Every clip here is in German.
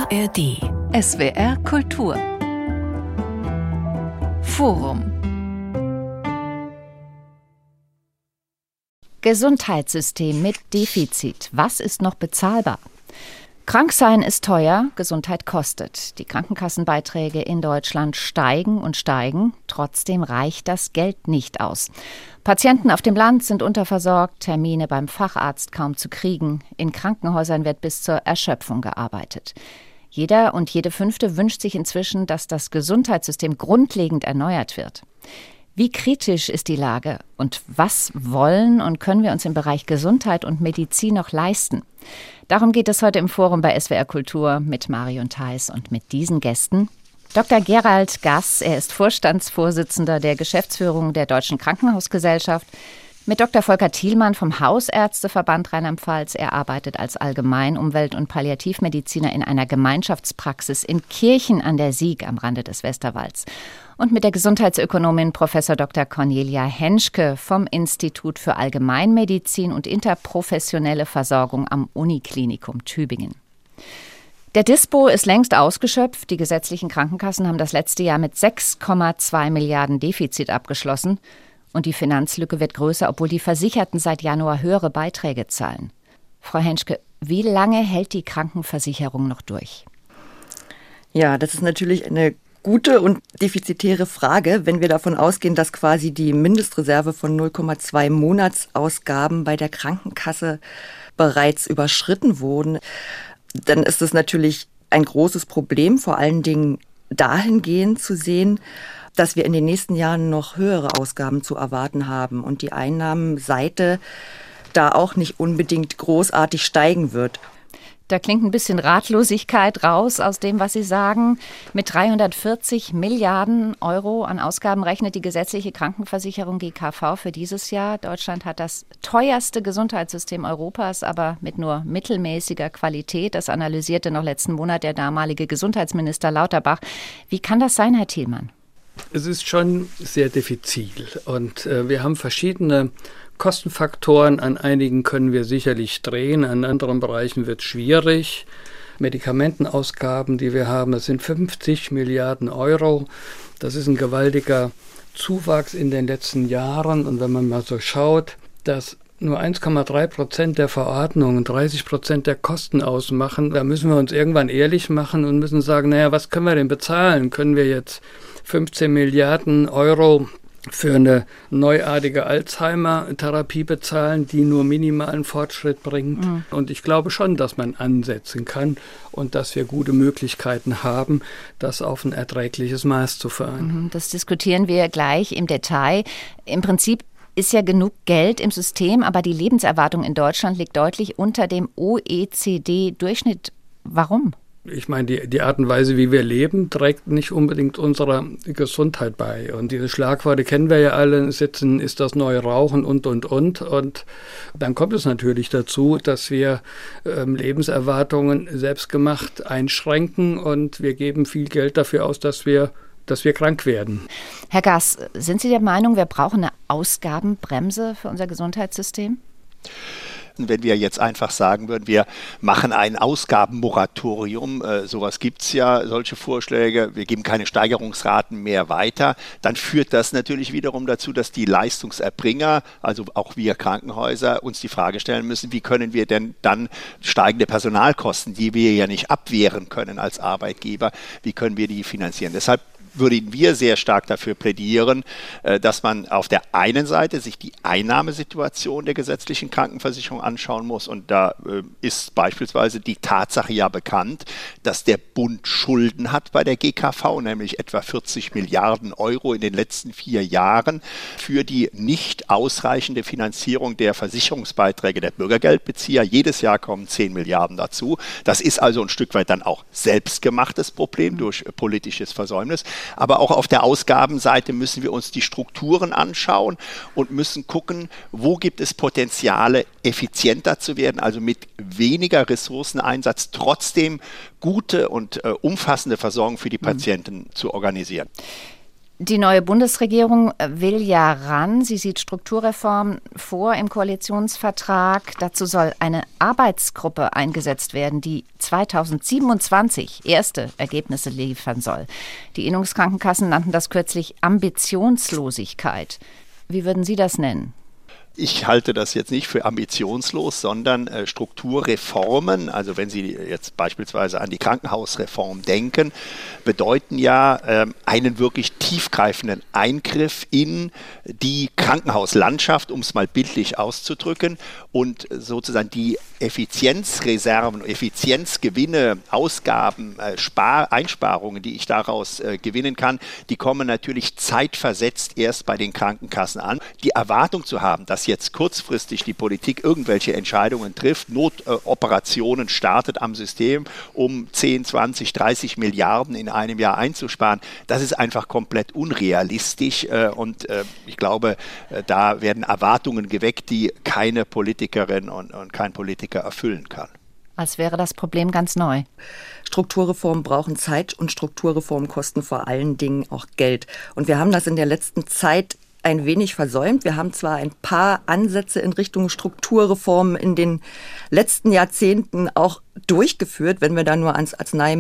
ARD. SWR Kultur. Forum. Gesundheitssystem mit Defizit. Was ist noch bezahlbar? Kranksein ist teuer, Gesundheit kostet. Die Krankenkassenbeiträge in Deutschland steigen und steigen. Trotzdem reicht das Geld nicht aus. Patienten auf dem Land sind unterversorgt, Termine beim Facharzt kaum zu kriegen. In Krankenhäusern wird bis zur Erschöpfung gearbeitet. Jeder und jede Fünfte wünscht sich inzwischen, dass das Gesundheitssystem grundlegend erneuert wird. Wie kritisch ist die Lage und was wollen und können wir uns im Bereich Gesundheit und Medizin noch leisten? Darum geht es heute im Forum bei SWR Kultur mit Marion Theis und mit diesen Gästen. Dr. Gerald Gass, er ist Vorstandsvorsitzender der Geschäftsführung der Deutschen Krankenhausgesellschaft. Mit Dr. Volker Thielmann vom Hausärzteverband Rheinland-Pfalz. Er arbeitet als Allgemein-, Umwelt- und Palliativmediziner in einer Gemeinschaftspraxis in Kirchen an der Sieg am Rande des Westerwalds. Und mit der Gesundheitsökonomin Prof. Dr. Cornelia Henschke vom Institut für Allgemeinmedizin und interprofessionelle Versorgung am Uniklinikum Tübingen. Der Dispo ist längst ausgeschöpft. Die gesetzlichen Krankenkassen haben das letzte Jahr mit 6,2 Milliarden Defizit abgeschlossen. Und die Finanzlücke wird größer, obwohl die Versicherten seit Januar höhere Beiträge zahlen. Frau Henschke, wie lange hält die Krankenversicherung noch durch? Ja, das ist natürlich eine gute und defizitäre Frage, wenn wir davon ausgehen, dass quasi die Mindestreserve von 0,2 Monatsausgaben bei der Krankenkasse bereits überschritten wurden. Dann ist es natürlich ein großes Problem, vor allen Dingen dahingehend zu sehen, dass wir in den nächsten Jahren noch höhere Ausgaben zu erwarten haben und die Einnahmenseite da auch nicht unbedingt großartig steigen wird. Da klingt ein bisschen Ratlosigkeit raus aus dem, was Sie sagen. Mit 340 Milliarden Euro an Ausgaben rechnet die gesetzliche Krankenversicherung GKV für dieses Jahr. Deutschland hat das teuerste Gesundheitssystem Europas, aber mit nur mittelmäßiger Qualität. Das analysierte noch letzten Monat der damalige Gesundheitsminister Lauterbach. Wie kann das sein, Herr Thielmann? Es ist schon sehr diffizil und wir haben verschiedene Kostenfaktoren. An einigen können wir sicherlich drehen, an anderen Bereichen wird es schwierig. Medikamentenausgaben, die wir haben, das sind 50 Milliarden Euro. Das ist ein gewaltiger Zuwachs in den letzten Jahren. Und wenn man mal so schaut, dass nur 1,3% der Verordnungen 30% der Kosten ausmachen, da müssen wir uns irgendwann ehrlich machen und müssen sagen, naja, was können wir denn bezahlen? Können wir jetzt 15 Milliarden Euro für eine neuartige Alzheimer-Therapie bezahlen, die nur minimalen Fortschritt bringt? Und ich glaube schon, dass man ansetzen kann und dass wir gute Möglichkeiten haben, das auf ein erträgliches Maß zu fahren. Das diskutieren wir gleich im Detail. Im Prinzip ist ja genug Geld im System, aber die Lebenserwartung in Deutschland liegt deutlich unter dem OECD-Durchschnitt. Warum? Ich meine, die Art und Weise, wie wir leben, trägt nicht unbedingt unserer Gesundheit bei. Und diese Schlagworte kennen wir ja alle. Sitzen ist das neue Rauchen und. Und dann kommt es natürlich dazu, dass wir Lebenserwartungen selbstgemacht einschränken und wir geben viel Geld dafür aus, dass wir krank werden. Herr Gass, sind Sie der Meinung, wir brauchen eine Ausgabenbremse für unser Gesundheitssystem? Wenn wir jetzt einfach sagen würden, wir machen ein Ausgabenmoratorium, sowas gibt es ja, solche Vorschläge, wir geben keine Steigerungsraten mehr weiter, dann führt das natürlich wiederum dazu, dass die Leistungserbringer, also auch wir Krankenhäuser, uns die Frage stellen müssen, wie können wir denn dann steigende Personalkosten, die wir ja nicht abwehren können als Arbeitgeber, wie können wir die finanzieren? Deshalb würden wir sehr stark dafür plädieren, dass man auf der einen Seite sich die Einnahmesituation der gesetzlichen Krankenversicherung anschauen muss. Und da ist beispielsweise die Tatsache ja bekannt, dass der Bund Schulden hat bei der GKV, nämlich etwa 40 Milliarden Euro in den letzten 4 Jahren für die nicht ausreichende Finanzierung der Versicherungsbeiträge der Bürgergeldbezieher. Jedes Jahr kommen 10 Milliarden dazu. Das ist also ein Stück weit dann auch selbstgemachtes Problem durch politisches Versäumnis. Aber auch auf der Ausgabenseite müssen wir uns die Strukturen anschauen und müssen gucken, wo gibt es Potenziale, effizienter zu werden, also mit weniger Ressourceneinsatz trotzdem gute und umfassende Versorgung für die Patienten zu organisieren. Die neue Bundesregierung will ja ran. Sie sieht Strukturreformen vor im Koalitionsvertrag. Dazu soll eine Arbeitsgruppe eingesetzt werden, die 2027 erste Ergebnisse liefern soll. Die Innungskrankenkassen nannten das kürzlich Ambitionslosigkeit. Wie würden Sie das nennen? Ich halte das jetzt nicht für ambitionslos, sondern Strukturreformen, also wenn Sie jetzt beispielsweise an die Krankenhausreform denken, bedeuten ja einen wirklich tiefgreifenden Eingriff in die Krankenhauslandschaft, um es mal bildlich auszudrücken, und sozusagen die Effizienzreserven, Effizienzgewinne, Ausgaben, Einsparungen, die ich daraus gewinnen kann, die kommen natürlich zeitversetzt erst bei den Krankenkassen an. Die Erwartung zu haben, dass jetzt kurzfristig die Politik irgendwelche Entscheidungen trifft, Notoperationen startet am System, um 10, 20, 30 Milliarden in einem Jahr einzusparen, das ist einfach komplett unrealistisch und ich glaube, da werden Erwartungen geweckt, die keine Politikerin und kein Politiker erfüllen kann. Als wäre das Problem ganz neu. Strukturreformen brauchen Zeit und Strukturreformen kosten vor allen Dingen auch Geld. Und wir haben das in der letzten Zeit ein wenig versäumt. Wir haben zwar ein paar Ansätze in Richtung Strukturreformen in den letzten Jahrzehnten auch durchgeführt, wenn wir da nur ans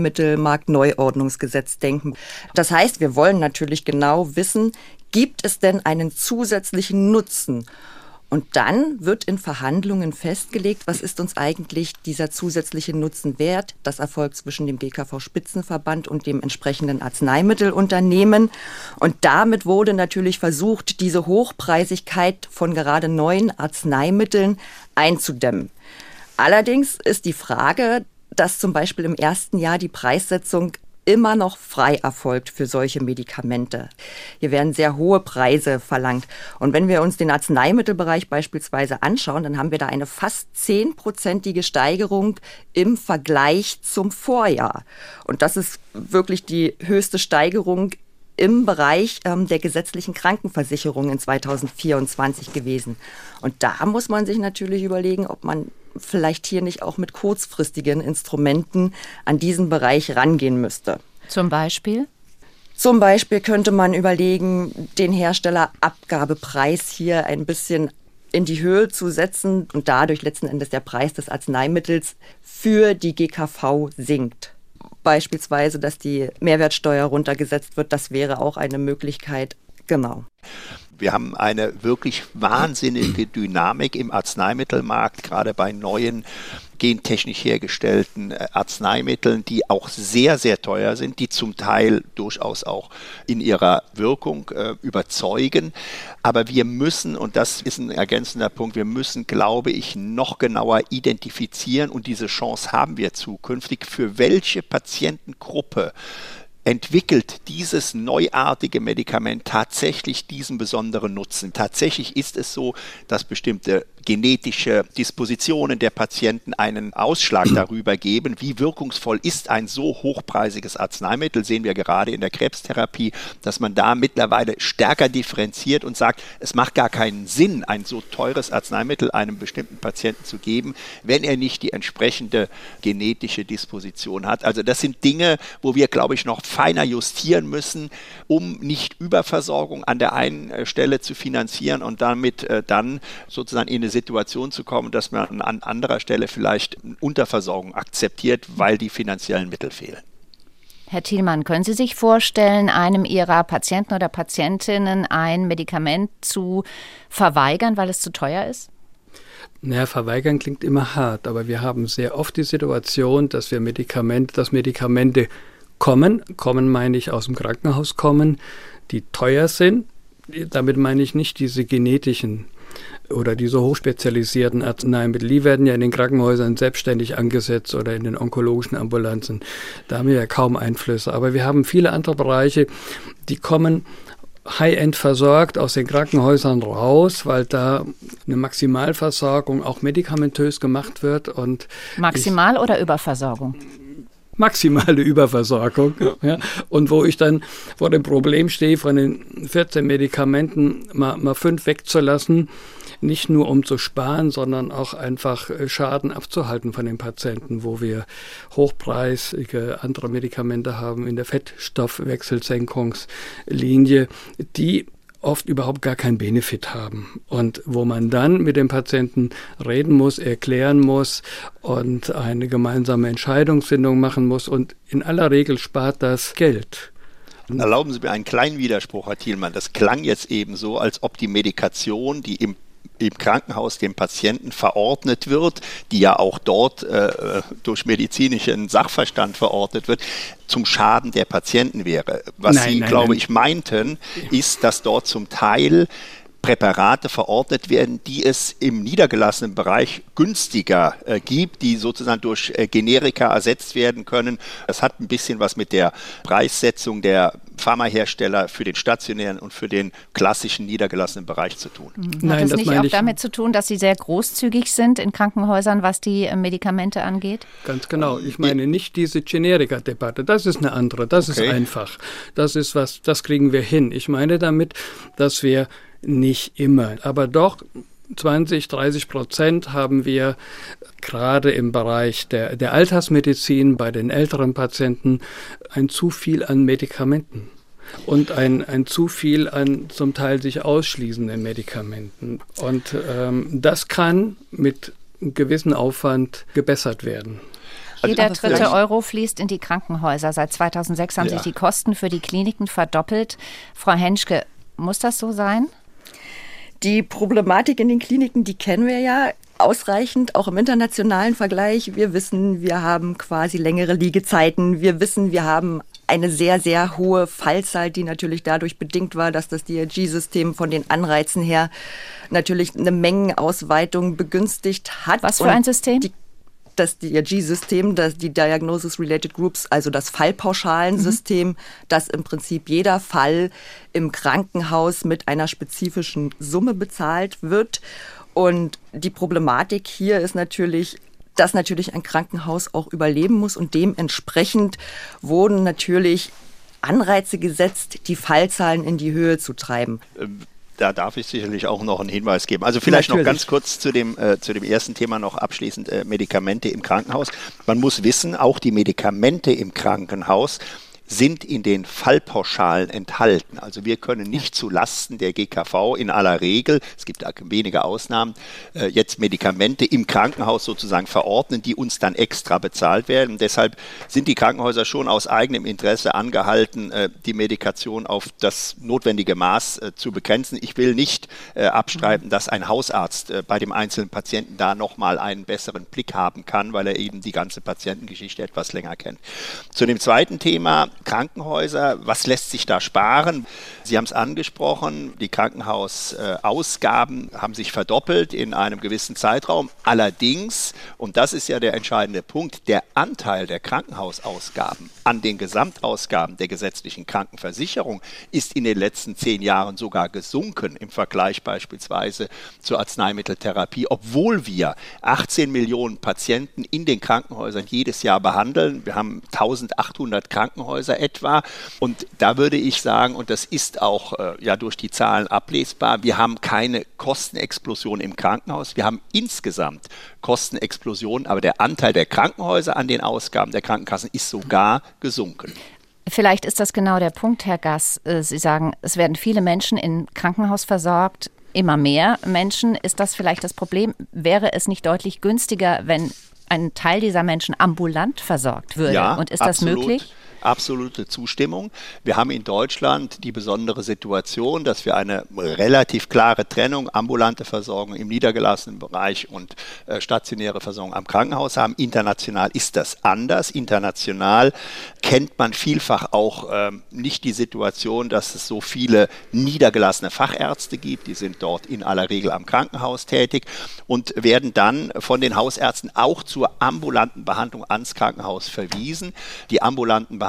Arzneimittelmarktneuordnungsgesetz denken. Das heißt, wir wollen natürlich genau wissen, gibt es denn einen zusätzlichen Nutzen? Und dann wird in Verhandlungen festgelegt, was ist uns eigentlich dieser zusätzliche Nutzen wert. Das erfolgt zwischen dem GKV-Spitzenverband und dem entsprechenden Arzneimittelunternehmen. Und damit wurde natürlich versucht, diese Hochpreisigkeit von gerade neuen Arzneimitteln einzudämmen. Allerdings ist die Frage, dass zum Beispiel im ersten Jahr die Preissetzung immer noch frei erfolgt für solche Medikamente. Hier werden sehr hohe Preise verlangt. Und wenn wir uns den Arzneimittelbereich beispielsweise anschauen, dann haben wir da eine fast 10%ige Steigerung im Vergleich zum Vorjahr. Und das ist wirklich die höchste Steigerung im Bereich der gesetzlichen Krankenversicherung in 2024 gewesen. Und da muss man sich natürlich überlegen, ob man vielleicht hier nicht auch mit kurzfristigen Instrumenten an diesen Bereich rangehen müsste. Zum Beispiel? Zum Beispiel könnte man überlegen, den Herstellerabgabepreis hier ein bisschen in die Höhe zu setzen und dadurch letzten Endes der Preis des Arzneimittels für die GKV sinkt. Beispielsweise, dass die Mehrwertsteuer runtergesetzt wird, das wäre auch eine Möglichkeit. Genau. Wir haben eine wirklich wahnsinnige Dynamik im Arzneimittelmarkt, gerade bei neuen gentechnisch hergestellten Arzneimitteln, die auch sehr, sehr teuer sind, die zum Teil durchaus auch in ihrer Wirkung überzeugen. Aber wir müssen, und das ist ein ergänzender Punkt, wir müssen, glaube ich, noch genauer identifizieren, und diese Chance haben wir zukünftig, für welche Patientengruppe entwickelt dieses neuartige Medikament tatsächlich diesen besonderen Nutzen. Tatsächlich ist es so, dass bestimmte genetische Dispositionen der Patienten einen Ausschlag darüber geben, wie wirkungsvoll ist ein so hochpreisiges Arzneimittel, sehen wir gerade in der Krebstherapie, dass man da mittlerweile stärker differenziert und sagt, es macht gar keinen Sinn, ein so teures Arzneimittel einem bestimmten Patienten zu geben, wenn er nicht die entsprechende genetische Disposition hat. Also das sind Dinge, wo wir, glaube ich, noch feiner justieren müssen, um nicht Überversorgung an der einen Stelle zu finanzieren und damit dann sozusagen in eine Situation zu kommen, dass man an anderer Stelle vielleicht Unterversorgung akzeptiert, weil die finanziellen Mittel fehlen. Herr Thielmann, können Sie sich vorstellen, einem Ihrer Patienten oder Patientinnen ein Medikament zu verweigern, weil es zu teuer ist? Naja, verweigern klingt immer hart, aber wir haben sehr oft die Situation, dass Medikamente kommen meine ich aus dem Krankenhaus kommen, die teuer sind. Damit meine ich nicht diese genetischen oder diese hochspezialisierten Arzneimittel. Die werden ja in den Krankenhäusern selbstständig angesetzt oder in den onkologischen Ambulanzen. Da haben wir ja kaum Einflüsse. Aber wir haben viele andere Bereiche, die kommen High-End versorgt aus den Krankenhäusern raus, weil da eine Maximalversorgung auch medikamentös gemacht wird. Und Maximal- oder Überversorgung? maximale Überversorgung. Ja, und wo ich dann vor dem Problem stehe, von den 14 Medikamenten mal 5 wegzulassen, nicht nur um zu sparen, sondern auch einfach Schaden abzuhalten von den Patienten, wo wir hochpreisige andere Medikamente haben in der Fettstoffwechselsenkungslinie, die oft überhaupt gar keinen Benefit haben und wo man dann mit dem Patienten reden muss, erklären muss und eine gemeinsame Entscheidungsfindung machen muss und in aller Regel spart das Geld. Erlauben Sie mir einen kleinen Widerspruch, Herr Thielmann. Das klang jetzt eben so, als ob die Medikation, die im Krankenhaus dem Patienten verordnet wird, die ja auch dort durch medizinischen Sachverstand verordnet wird, zum Schaden der Patienten wäre. Was Sie, glaube ich, meinten, ist, dass dort zum Teil Präparate verordnet werden, die es im niedergelassenen Bereich günstiger gibt, die sozusagen durch Generika ersetzt werden können. Das hat ein bisschen was mit der Preissetzung der Pharmahersteller für den stationären und für den klassischen niedergelassenen Bereich zu tun. Hat es nicht auch damit zu tun, dass Sie sehr großzügig sind in Krankenhäusern, was die Medikamente angeht? Ganz genau. Ich meine nicht diese Generika-Debatte. Das ist eine andere. Das ist einfach. Das ist was, das kriegen wir hin. Ich meine damit, dass wir nicht immer, aber doch 20-30% haben wir gerade im Bereich der Altersmedizin bei den älteren Patienten ein zu viel an Medikamenten und ein zu viel an zum Teil sich ausschließenden Medikamenten. Und das kann mit einem gewissen Aufwand gebessert werden. Jeder dritte Euro fließt in die Krankenhäuser. Seit 2006 haben sich die Kosten für die Kliniken verdoppelt. Frau Henschke, muss das so sein? Die Problematik in den Kliniken, die kennen wir ja ausreichend, auch im internationalen Vergleich. Wir wissen, wir haben quasi längere Liegezeiten. Wir wissen, wir haben eine sehr, sehr hohe Fallzahl, die natürlich dadurch bedingt war, dass das DRG-System von den Anreizen her natürlich eine Mengenausweitung begünstigt hat. Was für ein System? Das DRG-System, die Diagnosis Related Groups, also das Fallpauschalensystem, dass im Prinzip jeder Fall im Krankenhaus mit einer spezifischen Summe bezahlt wird. Und die Problematik hier ist natürlich, dass natürlich ein Krankenhaus auch überleben muss und dementsprechend wurden natürlich Anreize gesetzt, die Fallzahlen in die Höhe zu treiben. Da darf ich sicherlich auch noch einen Hinweis geben. Also vielleicht noch ganz kurz zu dem ersten Thema noch abschließend, Medikamente im Krankenhaus. Man muss wissen, auch die Medikamente im Krankenhaus sind in den Fallpauschalen enthalten. Also wir können nicht zu Lasten der GKV in aller Regel, es gibt wenige Ausnahmen, jetzt Medikamente im Krankenhaus sozusagen verordnen, die uns dann extra bezahlt werden. Und deshalb sind die Krankenhäuser schon aus eigenem Interesse angehalten, die Medikation auf das notwendige Maß zu begrenzen. Ich will nicht abstreiten, dass ein Hausarzt bei dem einzelnen Patienten da nochmal einen besseren Blick haben kann, weil er eben die ganze Patientengeschichte etwas länger kennt. Zu dem zweiten Thema, Krankenhäuser, was lässt sich da sparen? Sie haben es angesprochen, die Krankenhausausgaben haben sich verdoppelt in einem gewissen Zeitraum. Allerdings, und das ist ja der entscheidende Punkt, der Anteil der Krankenhausausgaben an den Gesamtausgaben der gesetzlichen Krankenversicherung ist in den letzten 10 Jahren sogar gesunken im Vergleich beispielsweise zur Arzneimitteltherapie, obwohl wir 18 Millionen Patienten in den Krankenhäusern jedes Jahr behandeln. Wir haben 1800 Krankenhäuser etwa. Und da würde ich sagen, und das ist auch durch die Zahlen ablesbar, wir haben keine Kostenexplosion im Krankenhaus. Wir haben insgesamt Kostenexplosionen, aber der Anteil der Krankenhäuser an den Ausgaben der Krankenkassen ist sogar gesunken. Vielleicht ist das genau der Punkt, Herr Gass. Sie sagen, es werden viele Menschen im Krankenhaus versorgt, immer mehr Menschen. Ist das vielleicht das Problem? Wäre es nicht deutlich günstiger, wenn ein Teil dieser Menschen ambulant versorgt würde? Ja, und ist absolut. Das möglich? Absolute Zustimmung. Wir haben in Deutschland die besondere Situation, dass wir eine relativ klare Trennung, ambulante Versorgung im niedergelassenen Bereich und stationäre Versorgung am Krankenhaus haben. International ist das anders. International kennt man vielfach auch nicht die Situation, dass es so viele niedergelassene Fachärzte gibt. Die sind dort in aller Regel am Krankenhaus tätig und werden dann von den Hausärzten auch zur ambulanten Behandlung ans Krankenhaus verwiesen. Die ambulanten Behandlungen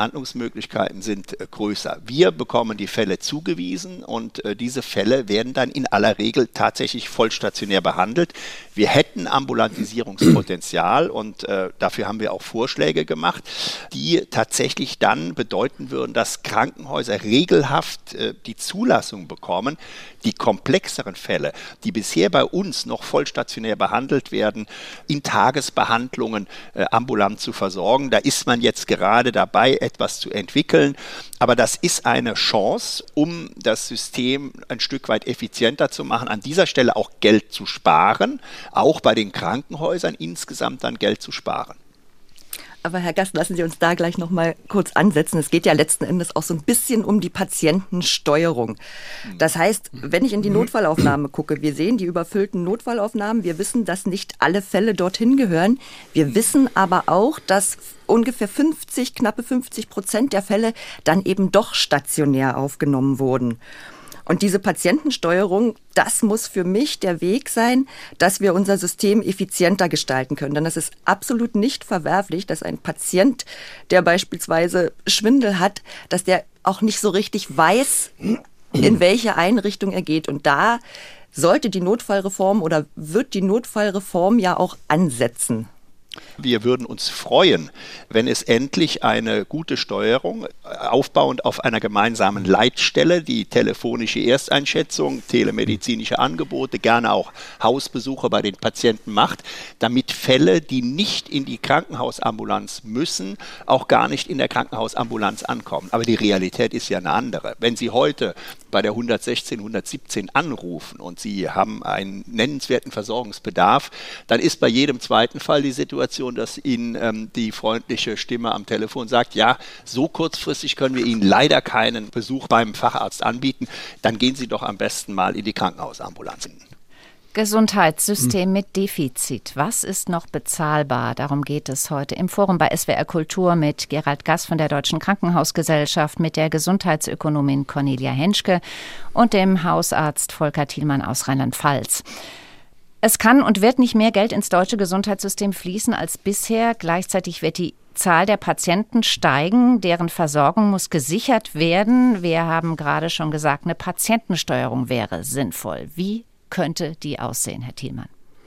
Behandlungsmöglichkeiten sind größer. Wir bekommen die Fälle zugewiesen und diese Fälle werden dann in aller Regel tatsächlich vollstationär behandelt. Wir hätten Ambulantisierungspotenzial und dafür haben wir auch Vorschläge gemacht, die tatsächlich dann bedeuten würden, dass Krankenhäuser regelhaft die Zulassung bekommen, die komplexeren Fälle, die bisher bei uns noch vollstationär behandelt werden, in Tagesbehandlungen ambulant zu versorgen. Da ist man jetzt gerade dabei, etwas zu entwickeln. Aber das ist eine Chance, um das System ein Stück weit effizienter zu machen, an dieser Stelle auch Geld zu sparen, auch bei den Krankenhäusern insgesamt dann Geld zu sparen. Aber Herr Gast, lassen Sie uns da gleich noch mal kurz ansetzen. Es geht ja letzten Endes auch so ein bisschen um die Patientensteuerung. Das heißt, wenn ich in die Notfallaufnahme gucke, wir sehen die überfüllten Notfallaufnahmen, wir wissen, dass nicht alle Fälle dorthin gehören. Wir wissen aber auch, dass ungefähr knappe 50% der Fälle dann eben doch stationär aufgenommen wurden. Und diese Patientensteuerung, das muss für mich der Weg sein, dass wir unser System effizienter gestalten können. Denn es ist absolut nicht verwerflich, dass ein Patient, der beispielsweise Schwindel hat, dass der auch nicht so richtig weiß, in welche Einrichtung er geht. Und da sollte die Notfallreform oder wird die Notfallreform ja auch ansetzen. Wir würden uns freuen, wenn es endlich eine gute Steuerung, aufbauend auf einer gemeinsamen Leitstelle, die telefonische Ersteinschätzung, telemedizinische Angebote, gerne auch Hausbesuche bei den Patienten macht, damit Fälle, die nicht in die Krankenhausambulanz müssen, auch gar nicht in der Krankenhausambulanz ankommen. Aber die Realität ist ja eine andere. Wenn Sie heute bei der 116, 117 anrufen und Sie haben einen nennenswerten Versorgungsbedarf, dann ist bei jedem zweiten Fall die Situation, dass Ihnen die freundliche Stimme am Telefon sagt, ja, so kurzfristig können wir Ihnen leider keinen Besuch beim Facharzt anbieten, dann gehen Sie doch am besten mal in die Krankenhausambulanz. Gesundheitssystem mit Defizit. Was ist noch bezahlbar? Darum geht es heute im Forum bei SWR Kultur mit Gerald Gass von der Deutschen Krankenhausgesellschaft, mit der Gesundheitsökonomin Cornelia Henschke und dem Hausarzt Volker Thielmann aus Rheinland-Pfalz. Es kann und wird nicht mehr Geld ins deutsche Gesundheitssystem fließen als bisher. Gleichzeitig wird die Zahl der Patienten steigen, deren Versorgung muss gesichert werden. Wir haben gerade schon gesagt, eine Patientensteuerung wäre sinnvoll. Wie könnte die aussehen, Herr Thielmann?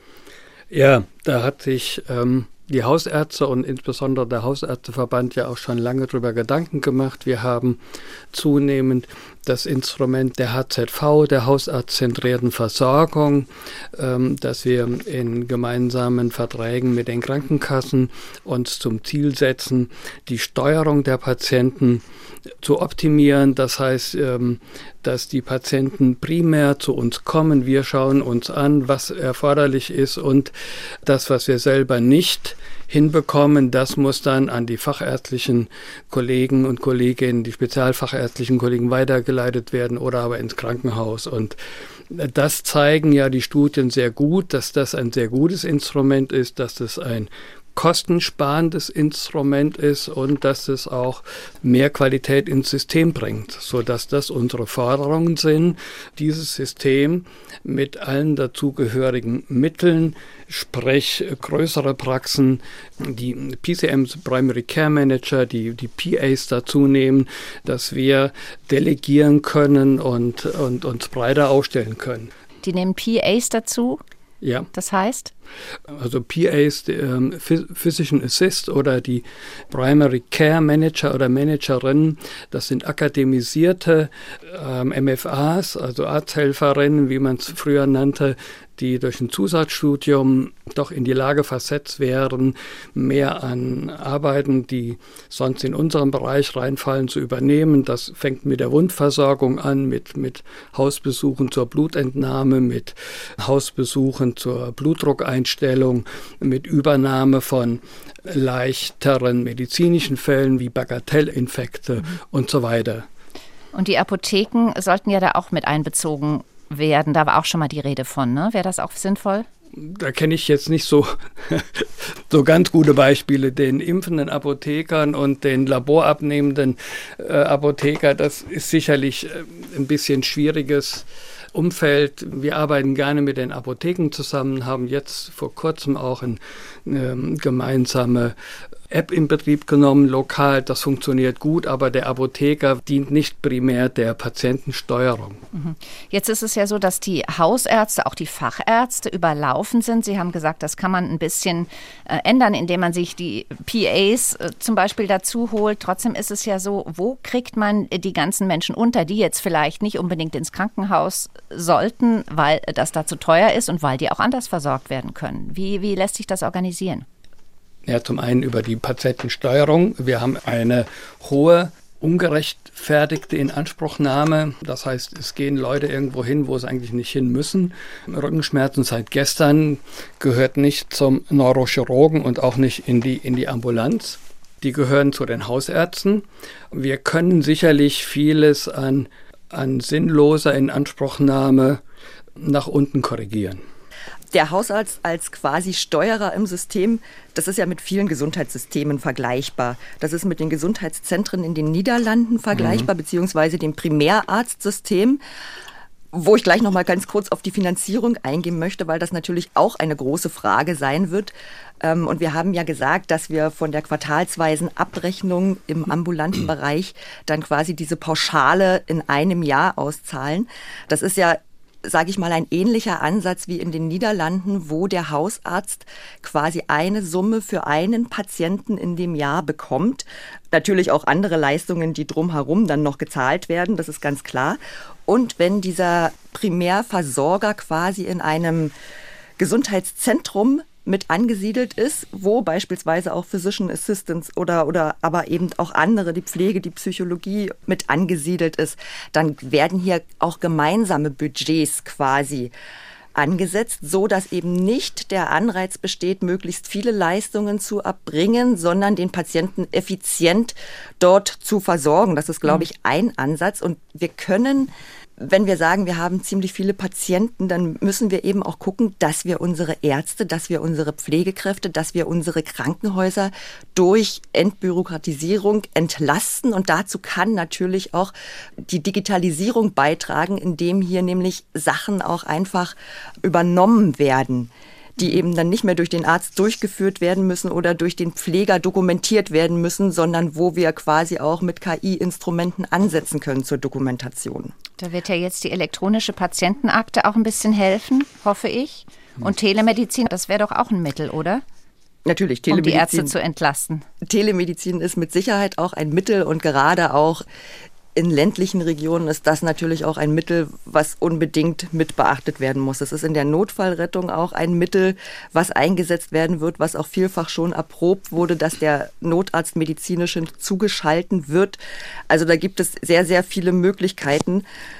Ja, da hat sich die Hausärzte und insbesondere der Hausärzteverband ja auch schon lange darüber Gedanken gemacht. Wir haben zunehmend das Instrument der HZV, der hausarztzentrierten Versorgung, dass wir in gemeinsamen Verträgen mit den Krankenkassen uns zum Ziel setzen, die Steuerung der Patienten zu optimieren. Das heißt, dass die Patienten primär zu uns kommen. Wir schauen uns an, was erforderlich ist, und das, was wir selber nicht hinbekommen, das muss dann an die fachärztlichen Kollegen und Kolleginnen, die spezialfachärztlichen Kollegen weitergeleitet werden oder aber ins Krankenhaus. Und das zeigen ja die Studien sehr gut, dass das ein sehr gutes Instrument ist, dass das ein kostensparendes Instrument ist und dass es auch mehr Qualität ins System bringt, sodass das unsere Forderungen sind, dieses System mit allen dazugehörigen Mitteln, sprich größere Praxen, die PCMs, Primary Care Manager, die PAs dazu nehmen, dass wir delegieren können und uns breiter aufstellen können. Die nehmen PAs dazu? Ja. Das heißt? Also PAs, Physician Assist oder die Primary Care Manager oder Managerinnen, das sind akademisierte MFAs, also Arzthelferinnen, wie man es früher nannte, die durch ein Zusatzstudium doch in die Lage versetzt wären, mehr an Arbeiten, die sonst in unseren Bereich reinfallen, zu übernehmen. Das fängt mit der Wundversorgung an, mit Hausbesuchen zur Blutentnahme, mit Hausbesuchen zur Blutdruckeinstellung, mit Übernahme von leichteren medizinischen Fällen wie Bagatellinfekte und so weiter. Und die Apotheken sollten ja da auch mit einbezogen werden. Da war auch schon mal die Rede von, ne? Wäre das auch sinnvoll? Da kenne ich jetzt nicht so ganz gute Beispiele. Den impfenden Apothekern und den laborabnehmenden Apotheker, das ist sicherlich ein bisschen schwieriges Umfeld. Wir arbeiten gerne mit den Apotheken zusammen, haben jetzt vor kurzem auch eine gemeinsame App in Betrieb genommen, lokal, das funktioniert gut, aber der Apotheker dient nicht primär der Patientensteuerung. Jetzt ist es ja so, dass die Hausärzte, auch die Fachärzte überlaufen sind. Sie haben gesagt, das kann man ein bisschen ändern, indem man sich die PAs zum Beispiel dazu holt. Trotzdem ist es ja so, wo kriegt man die ganzen Menschen unter, die jetzt vielleicht nicht unbedingt ins Krankenhaus sollten, weil das da zu teuer ist und weil die auch anders versorgt werden können. Wie lässt sich das organisieren? Ja, zum einen über die Patientensteuerung. Wir haben eine hohe, ungerechtfertigte Inanspruchnahme. Das heißt, es gehen Leute irgendwo hin, wo sie eigentlich nicht hin müssen. Rückenschmerzen seit gestern gehört nicht zum Neurochirurgen und auch nicht in die Ambulanz. Die gehören zu den Hausärzten. Wir können sicherlich vieles an sinnloser Inanspruchnahme nach unten korrigieren. Der Hausarzt als quasi Steuerer im System, das ist ja mit vielen Gesundheitssystemen vergleichbar. Das ist mit den Gesundheitszentren in den Niederlanden vergleichbar, beziehungsweise dem Primärarztsystem, wo ich gleich noch mal ganz kurz auf die Finanzierung eingehen möchte, weil das natürlich auch eine große Frage sein wird. Und wir haben ja gesagt, dass wir von der quartalsweisen Abrechnung im ambulanten Bereich dann quasi diese Pauschale in einem Jahr auszahlen. Das ist ja, sage ich mal, ein ähnlicher Ansatz wie in den Niederlanden, wo der Hausarzt quasi eine Summe für einen Patienten in dem Jahr bekommt. Natürlich auch andere Leistungen, die drumherum dann noch gezahlt werden, das ist ganz klar. Und wenn dieser Primärversorger quasi in einem Gesundheitszentrum mit angesiedelt ist, wo beispielsweise auch Physician Assistants oder aber eben auch andere, die Pflege, die Psychologie mit angesiedelt ist, dann werden hier auch gemeinsame Budgets quasi angesetzt, so dass eben nicht der Anreiz besteht, möglichst viele Leistungen zu erbringen, sondern den Patienten effizient dort zu versorgen. Das ist, glaube ich, ein Ansatz. Und wir können, wenn wir sagen, wir haben ziemlich viele Patienten, dann müssen wir eben auch gucken, dass wir unsere Ärzte, dass wir unsere Pflegekräfte, dass wir unsere Krankenhäuser durch Entbürokratisierung entlasten. Und dazu kann natürlich auch die Digitalisierung beitragen, indem hier nämlich Sachen auch einfach übernommen werden, die eben dann nicht mehr durch den Arzt durchgeführt werden müssen oder durch den Pfleger dokumentiert werden müssen, sondern wo wir quasi auch mit KI-Instrumenten ansetzen können zur Dokumentation. Da wird ja jetzt die elektronische Patientenakte auch ein bisschen helfen, hoffe ich. Und Telemedizin, das wäre doch auch ein Mittel, oder? Natürlich, Telemedizin. Um die Ärzte zu entlasten. Telemedizin ist mit Sicherheit auch ein Mittel und gerade auch in ländlichen Regionen ist das natürlich auch ein Mittel, was unbedingt mit beachtet werden muss. Es ist in der Notfallrettung auch ein Mittel, was eingesetzt werden wird, was auch vielfach schon erprobt wurde, dass der Notarzt medizinisch zugeschalten wird. Also da gibt es sehr, sehr viele Möglichkeiten.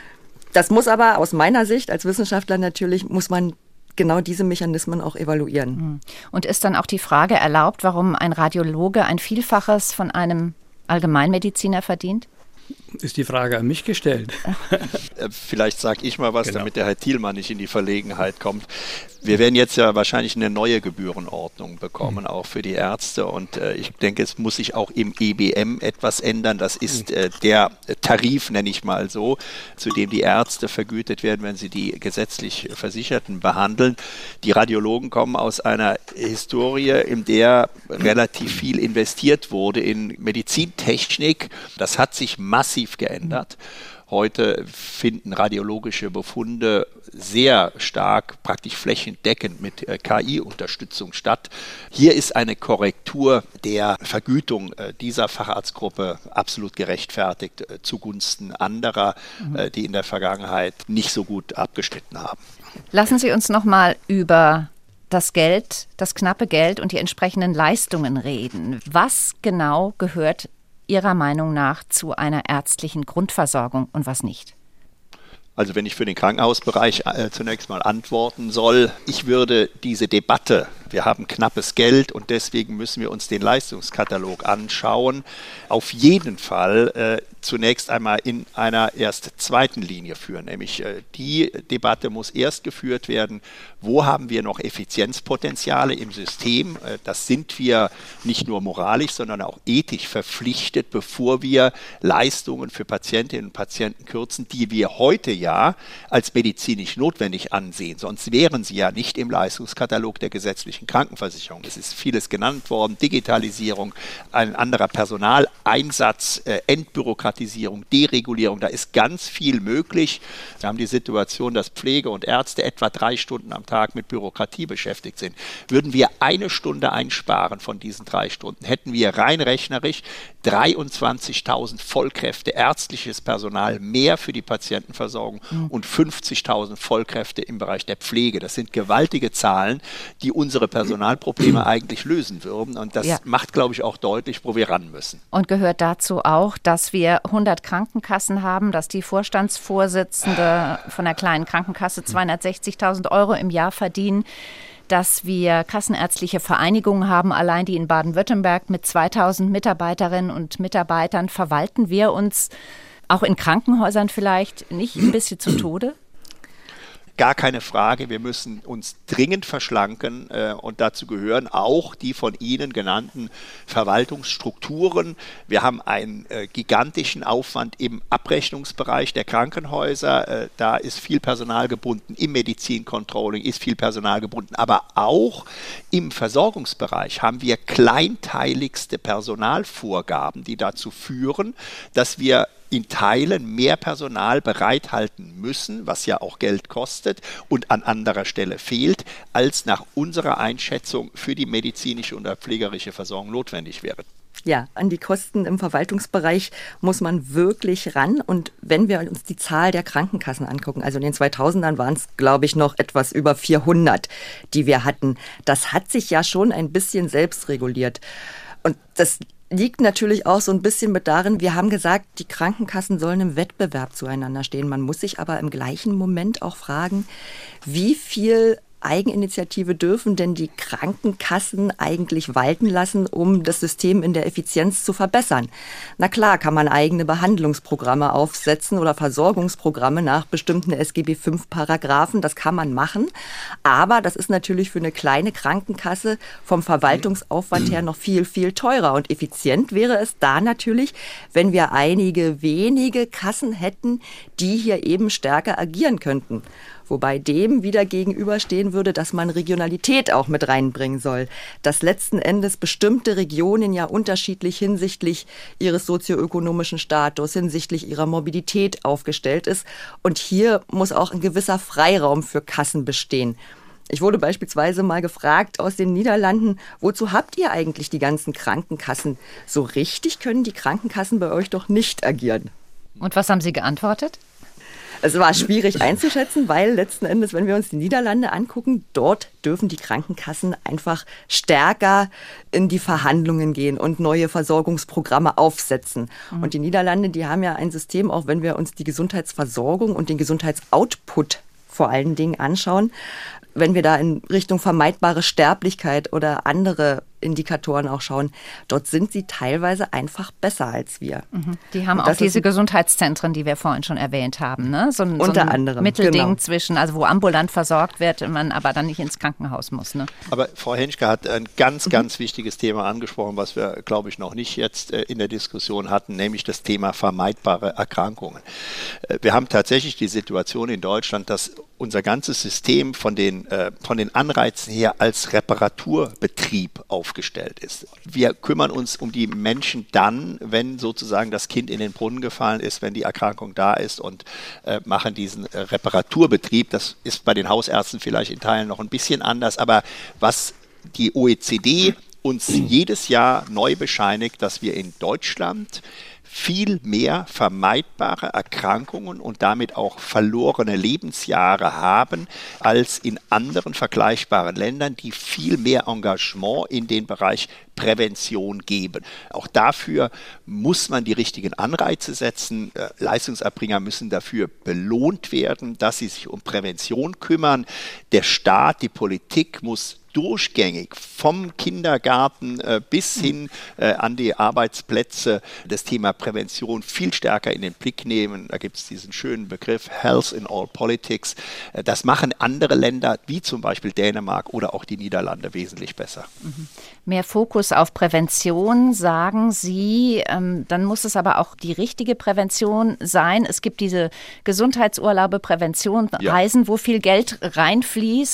Das muss aber aus meiner Sicht als Wissenschaftler natürlich, muss man genau diese Mechanismen auch evaluieren. Und ist dann auch die Frage erlaubt, warum ein Radiologe ein Vielfaches von einem Allgemeinmediziner verdient? Ist die Frage an mich gestellt? Vielleicht sage ich mal was, damit der Herr Thielmann nicht in die Verlegenheit kommt. Wir werden jetzt ja wahrscheinlich eine neue Gebührenordnung bekommen, auch für die Ärzte. Und ich denke, es muss sich auch im EBM etwas ändern. Das ist der Tarif, nenne ich mal so, zu dem die Ärzte vergütet werden, wenn sie die gesetzlich Versicherten behandeln. Die Radiologen kommen aus einer Historie, in der relativ viel investiert wurde in Medizintechnik. Das hat sich massiv geändert. Heute finden radiologische Befunde sehr stark, praktisch flächendeckend mit KI-Unterstützung statt. Hier ist eine Korrektur der Vergütung dieser Facharztgruppe absolut gerechtfertigt zugunsten anderer, die in der Vergangenheit nicht so gut abgeschnitten haben. Lassen Sie uns noch mal über das Geld, das knappe Geld und die entsprechenden Leistungen reden. Was genau gehört Ihrer Meinung nach zu einer ärztlichen Grundversorgung und was nicht? Also wenn ich für den Krankenhausbereich zunächst mal antworten soll, ich würde diese Debatte, wir haben knappes Geld und deswegen müssen wir uns den Leistungskatalog anschauen, auf jeden Fall zunächst einmal in einer erst zweiten Linie führen. Nämlich die Debatte muss erst geführt werden, wo haben wir noch Effizienzpotenziale im System. Das sind wir nicht nur moralisch, sondern auch ethisch verpflichtet, bevor wir Leistungen für Patientinnen und Patienten kürzen, die wir heute ja als medizinisch notwendig ansehen. Sonst wären sie ja nicht im Leistungskatalog der gesetzlich gesetzlichen Krankenversicherung. Es ist vieles genannt worden, Digitalisierung, ein anderer Personaleinsatz, Entbürokratisierung, Deregulierung, da ist ganz viel möglich. Wir haben die Situation, dass Pflege und Ärzte etwa 3 Stunden am Tag mit Bürokratie beschäftigt sind. Würden wir 1 Stunde einsparen von diesen 3 Stunden, hätten wir rein rechnerisch 23.000 Vollkräfte ärztliches Personal mehr für die Patientenversorgung und 50.000 Vollkräfte im Bereich der Pflege. Das sind gewaltige Zahlen, die unsere Personalprobleme eigentlich lösen würden. Und das macht, glaube ich, auch deutlich, wo wir ran müssen. Und gehört dazu auch, dass wir 100 Krankenkassen haben, dass die Vorstandsvorsitzende von einer kleinen Krankenkasse 260.000 € im Jahr verdienen, dass wir kassenärztliche Vereinigungen haben, allein die in Baden-Württemberg mit 2.000 Mitarbeiterinnen und Mitarbeitern. Verwalten wir uns auch in Krankenhäusern vielleicht nicht ein bisschen zu Tode? Gar keine Frage, wir müssen uns dringend verschlanken und dazu gehören auch die von Ihnen genannten Verwaltungsstrukturen. Wir haben einen gigantischen Aufwand im Abrechnungsbereich der Krankenhäuser. Da ist viel Personal gebunden, im Medizincontrolling ist viel Personal gebunden, aber auch im Versorgungsbereich haben wir kleinteiligste Personalvorgaben, die dazu führen, dass wir in Teilen mehr Personal bereithalten müssen, was ja auch Geld kostet und an anderer Stelle fehlt, als nach unserer Einschätzung für die medizinische und pflegerische Versorgung notwendig wäre. Ja, an die Kosten im Verwaltungsbereich muss man wirklich ran. Und wenn wir uns die Zahl der Krankenkassen angucken, also in den 2000ern waren es, glaube ich, noch etwas über 400, die wir hatten. Das hat sich ja schon ein bisschen selbst reguliert. Und das liegt natürlich auch so ein bisschen mit darin, wir haben gesagt, die Krankenkassen sollen im Wettbewerb zueinander stehen. Man muss sich aber im gleichen Moment auch fragen, wie viel Eigeninitiative dürfen denn die Krankenkassen eigentlich walten lassen, um das System in der Effizienz zu verbessern? Na klar, kann man eigene Behandlungsprogramme aufsetzen oder Versorgungsprogramme nach bestimmten SGB V-Paragraphen, das kann man machen. Aber das ist natürlich für eine kleine Krankenkasse vom Verwaltungsaufwand her noch viel, viel teurer. Und effizient wäre es da natürlich, wenn wir einige wenige Kassen hätten, die hier eben stärker agieren könnten. Wobei dem wieder gegenüberstehen würde, dass man Regionalität auch mit reinbringen soll. Dass letzten Endes bestimmte Regionen ja unterschiedlich hinsichtlich ihres sozioökonomischen Status, hinsichtlich ihrer Mobilität aufgestellt ist. Und hier muss auch ein gewisser Freiraum für Kassen bestehen. Ich wurde beispielsweise mal gefragt aus den Niederlanden, wozu habt ihr eigentlich die ganzen Krankenkassen? So richtig können die Krankenkassen bei euch doch nicht agieren. Und was haben Sie geantwortet? Es war schwierig einzuschätzen, weil letzten Endes, wenn wir uns die Niederlande angucken, dort dürfen die Krankenkassen einfach stärker in die Verhandlungen gehen und neue Versorgungsprogramme aufsetzen. Und die Niederlande, die haben ja ein System, auch wenn wir uns die Gesundheitsversorgung und den Gesundheitsoutput vor allen Dingen anschauen, wenn wir da in Richtung vermeidbare Sterblichkeit oder andere Indikatoren auch schauen, dort sind sie teilweise einfach besser als wir. Die haben auch diese Gesundheitszentren, die wir vorhin schon erwähnt haben, ne? So ein Mittelding genau. Zwischen, also wo ambulant versorgt wird, man aber dann nicht ins Krankenhaus muss. Ne? Aber Frau Henschke hat ein ganz wichtiges Thema angesprochen, was wir, glaube ich, noch nicht jetzt in der Diskussion hatten, nämlich das Thema vermeidbare Erkrankungen. Wir haben tatsächlich die Situation in Deutschland, dass unser ganzes System von den Anreizen her als Reparaturbetrieb aufgestellt ist. Wir kümmern uns um die Menschen dann, wenn sozusagen das Kind in den Brunnen gefallen ist, wenn die Erkrankung da ist und machen diesen Reparaturbetrieb. Das ist bei den Hausärzten vielleicht in Teilen noch ein bisschen anders, aber was die OECD uns jedes Jahr neu bescheinigt, dass wir in Deutschland viel mehr vermeidbare Erkrankungen und damit auch verlorene Lebensjahre haben als in anderen vergleichbaren Ländern, die viel mehr Engagement in den Bereich Prävention geben. Auch dafür muss man die richtigen Anreize setzen. Leistungserbringer müssen dafür belohnt werden, dass sie sich um Prävention kümmern. Der Staat, die Politik muss durchgängig vom Kindergarten bis hin an die Arbeitsplätze das Thema Prävention viel stärker in den Blick nehmen. Da gibt es diesen schönen Begriff Health in all Politics. Das machen andere Länder, wie zum Beispiel Dänemark oder auch die Niederlande, wesentlich besser. Mehr Fokus auf Prävention, sagen Sie. Dann muss es aber auch die richtige Prävention sein. Es gibt diese Gesundheitsurlaube, Prävention, Reisen, wo viel Geld reinfließt.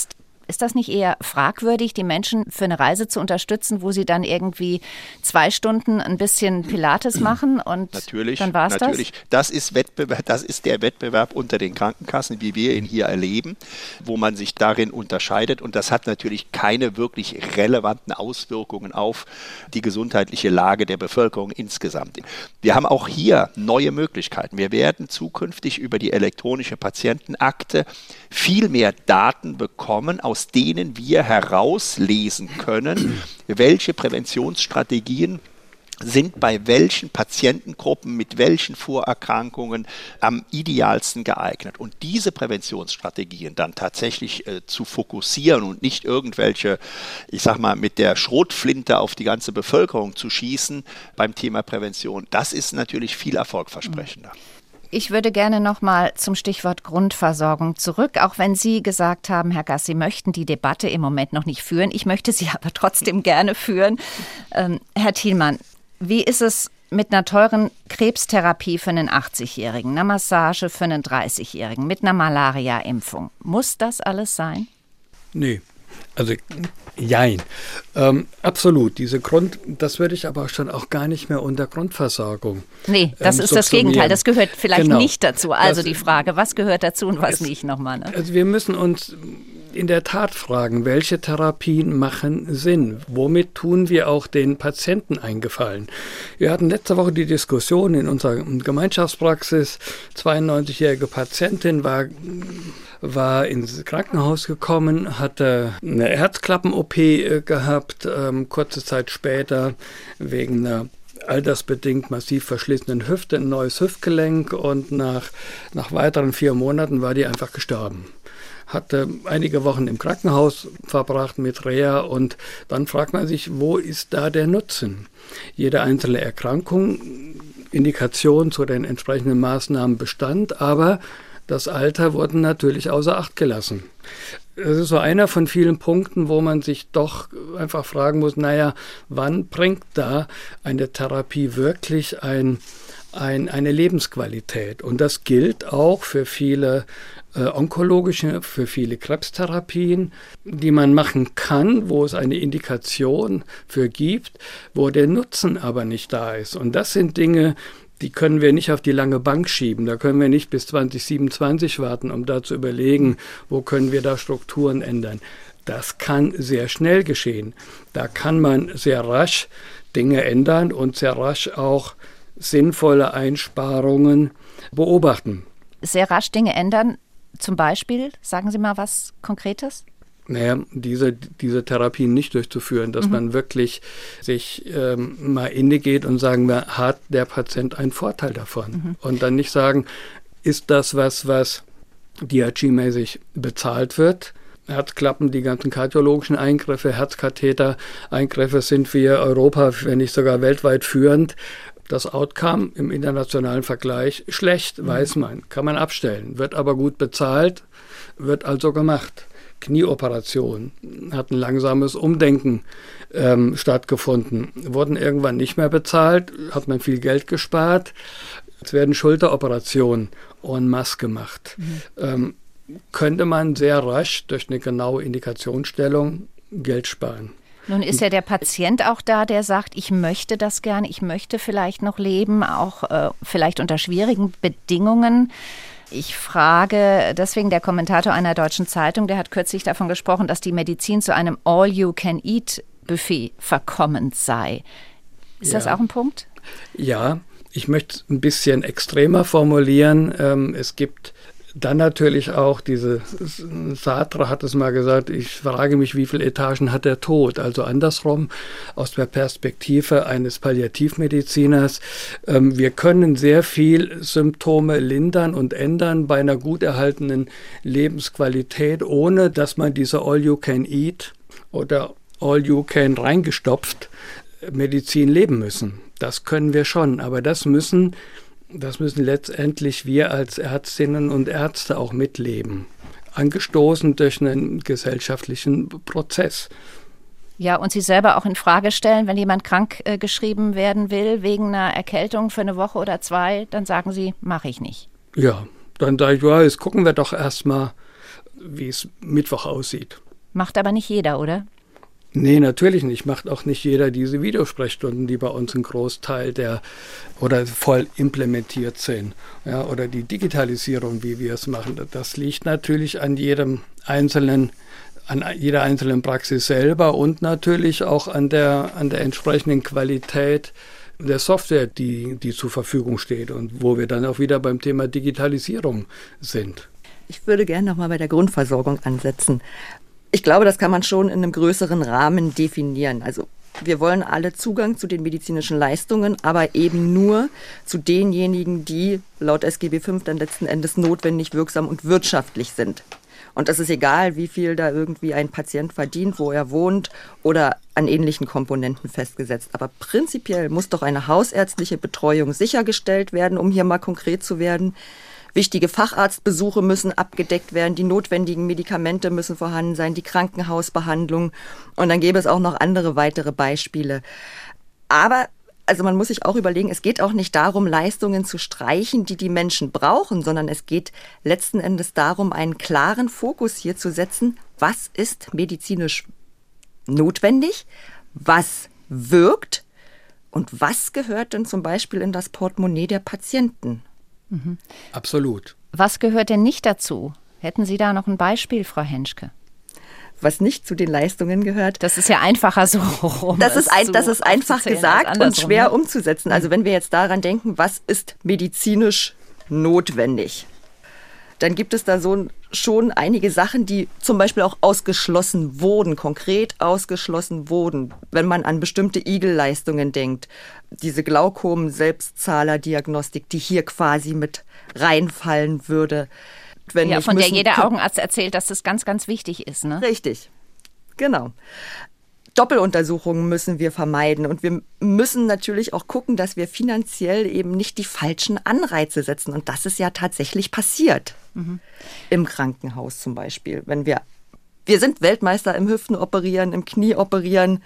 Ist das nicht eher fragwürdig, die Menschen für eine Reise zu unterstützen, wo sie dann irgendwie 2 Stunden ein bisschen Pilates machen und dann war's das? Natürlich. Das ist Wettbewerb, das ist der Wettbewerb unter den Krankenkassen, wie wir ihn hier erleben, wo man sich darin unterscheidet. Und das hat natürlich keine wirklich relevanten Auswirkungen auf die gesundheitliche Lage der Bevölkerung insgesamt. Wir haben auch hier neue Möglichkeiten. Wir werden zukünftig über die elektronische Patientenakte viel mehr Daten bekommen, aus denen wir herauslesen können, welche Präventionsstrategien sind bei welchen Patientengruppen mit welchen Vorerkrankungen am idealsten geeignet. Und diese Präventionsstrategien dann tatsächlich zu fokussieren und nicht irgendwelche, ich sag mal, mit der Schrotflinte auf die ganze Bevölkerung zu schießen beim Thema Prävention, das ist natürlich viel erfolgversprechender. Ich würde gerne noch mal zum Stichwort Grundversorgung zurück, auch wenn Sie gesagt haben, Herr Gass, Sie möchten die Debatte im Moment noch nicht führen. Ich möchte sie aber trotzdem gerne führen. Herr Thielmann, wie ist es mit einer teuren Krebstherapie für einen 80-Jährigen, einer Massage für einen 30-Jährigen, mit einer Malaria-Impfung? Muss das alles sein? Nee, also jein. Absolut. Das würde ich aber schon auch gar nicht mehr unter Grundversorgung. Nee, das ist das Gegenteil. Das gehört vielleicht nicht dazu. Also die Frage, was gehört dazu und was nicht nochmal. Ne? Also wir müssen uns in der Tat fragen, welche Therapien machen Sinn? Womit tun wir auch den Patienten einen Gefallen? Wir hatten letzte Woche die Diskussion in unserer Gemeinschaftspraxis. 92-jährige Patientin war ins Krankenhaus gekommen, hatte eine Herzklappen-OP gehabt, kurze Zeit später wegen einer altersbedingt massiv verschlissenen Hüfte ein neues Hüftgelenk und nach weiteren 4 Monaten war die einfach gestorben. Hatte einige Wochen im Krankenhaus verbracht mit Reha und dann fragt man sich, wo ist da der Nutzen? Jede einzelne Erkrankung, Indikation zu den entsprechenden Maßnahmen bestand, aber das Alter wurde natürlich außer Acht gelassen. Das ist so einer von vielen Punkten, wo man sich doch einfach fragen muss, wann bringt da eine Therapie wirklich eine Lebensqualität? Und das gilt auch für viele onkologische, für viele Krebstherapien, die man machen kann, wo es eine Indikation für gibt, wo der Nutzen aber nicht da ist. Und das sind Dinge, die können wir nicht auf die lange Bank schieben. Da können wir nicht bis 2027 warten, um da zu überlegen, wo können wir da Strukturen ändern. Das kann sehr schnell geschehen. Da kann man sehr rasch Dinge ändern und sehr rasch auch sinnvolle Einsparungen beobachten. Sehr rasch Dinge ändern, zum Beispiel, sagen Sie mal was Konkretes? Diese Therapien nicht durchzuführen, dass man wirklich sich mal inne geht und sagen wir, hat der Patient einen Vorteil davon? Und dann nicht sagen, ist das was DRG-mäßig bezahlt wird? Herzklappen, die ganzen kardiologischen Eingriffe, Herzkatheter-Eingriffe sind wir Europa, wenn nicht sogar weltweit führend. Das Outcome im internationalen Vergleich schlecht, weiß man, kann man abstellen, wird aber gut bezahlt, wird also gemacht. Knieoperationen hat ein langsames Umdenken stattgefunden, wurden irgendwann nicht mehr bezahlt, hat man viel Geld gespart. Jetzt werden Schulteroperationen en masse gemacht. Könnte man sehr rasch durch eine genaue Indikationsstellung Geld sparen. Nun ist ja der Patient auch da, der sagt, ich möchte das gerne, ich möchte vielleicht noch leben, auch vielleicht unter schwierigen Bedingungen. Ich frage deswegen, der Kommentator einer deutschen Zeitung, der hat kürzlich davon gesprochen, dass die Medizin zu einem All-You-Can-Eat-Buffet verkommen sei. Ist das auch ein Punkt? Ja, ich möchte es ein bisschen extremer formulieren. Es gibt dann natürlich auch Sartre hat es mal gesagt, ich frage mich, wie viele Etagen hat der Tod? Also andersrum, aus der Perspektive eines Palliativmediziners. Wir können sehr viel Symptome lindern und ändern bei einer gut erhaltenen Lebensqualität, ohne dass man diese All-You-Can-Eat oder All-You-Can reingestopft Medizin leben müssen. Das können wir schon, aber das müssen letztendlich wir als Ärztinnen und Ärzte auch mitleben, angestoßen durch einen gesellschaftlichen Prozess. Ja, und Sie selber auch in Frage stellen, wenn jemand krank geschrieben werden will, wegen einer Erkältung für eine Woche oder 2, dann sagen Sie, mache ich nicht. Ja, dann sage ich, jetzt gucken wir doch erstmal, wie es Mittwoch aussieht. Macht aber nicht jeder, oder? Nee, natürlich nicht. Macht auch nicht jeder diese Videosprechstunden, die bei uns ein Großteil oder voll implementiert sind. Ja, oder die Digitalisierung, wie wir es machen. Das liegt natürlich an jeder einzelnen Praxis selber und natürlich auch an der entsprechenden Qualität der Software, die zur Verfügung steht und wo wir dann auch wieder beim Thema Digitalisierung sind. Ich würde gerne nochmal bei der Grundversorgung ansetzen. Ich glaube, das kann man schon in einem größeren Rahmen definieren. Also wir wollen alle Zugang zu den medizinischen Leistungen, aber eben nur zu denjenigen, die laut SGB V dann letzten Endes notwendig, wirksam und wirtschaftlich sind. Und das ist egal, wie viel da irgendwie ein Patient verdient, wo er wohnt oder an ähnlichen Komponenten festgesetzt. Aber prinzipiell muss doch eine hausärztliche Betreuung sichergestellt werden, um hier mal konkret zu werden. Wichtige Facharztbesuche müssen abgedeckt werden, die notwendigen Medikamente müssen vorhanden sein, die Krankenhausbehandlung. Und dann gäbe es auch noch andere weitere Beispiele. Aber also man muss sich auch überlegen, es geht auch nicht darum, Leistungen zu streichen, die Menschen brauchen, sondern es geht letzten Endes darum, einen klaren Fokus hier zu setzen. Was ist medizinisch notwendig? Was wirkt? Und was gehört denn zum Beispiel in das Portemonnaie der Patienten? Mhm. Absolut. Was gehört denn nicht dazu? Hätten Sie da noch ein Beispiel, Frau Henschke? Was nicht zu den Leistungen gehört. Das ist ja einfacher so rum. Das ist einfach gesagt und schwer umzusetzen. Also wenn wir jetzt daran denken, was ist medizinisch notwendig, dann gibt es da schon einige Sachen, die zum Beispiel auch ausgeschlossen wurden, konkret ausgeschlossen wurden. Wenn man an bestimmte IGEL-Leistungen denkt, diese Glaukom-Selbstzahler-Diagnostik, die hier quasi mit reinfallen würde. Ja, von der jeder Augenarzt erzählt, dass das ganz, ganz wichtig ist, ne? Richtig, genau. Doppeluntersuchungen müssen wir vermeiden und wir müssen natürlich auch gucken, dass wir finanziell eben nicht die falschen Anreize setzen. Und das ist ja tatsächlich passiert. Im Krankenhaus zum Beispiel. Wir sind Weltmeister im Hüftenoperieren, im Knieoperieren.